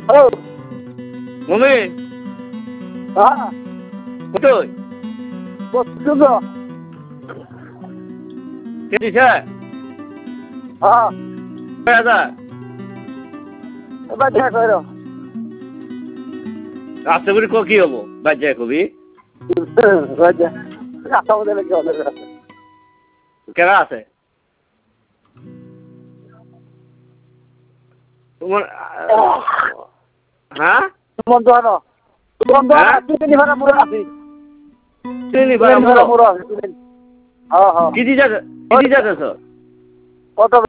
hello mummy হ্যাঁ কোথায় বলছো তো কে দিছে হ্যাঁ 6,000 এবার দেখা করো আস্তে করে কি হবো বাচ্চা কবি রাজা আশা বলে লেগে অনেক আছে কেনা আছে তোমার হ্যাঁ বন্ধু আনো বন্ধু আনো তিন ভাড়া মুড়ো আছে তিন তিন ভাড়া ভাড়া মুড়ো আছে হ্যাঁ হ্যাঁ কি দিছে স্যার কত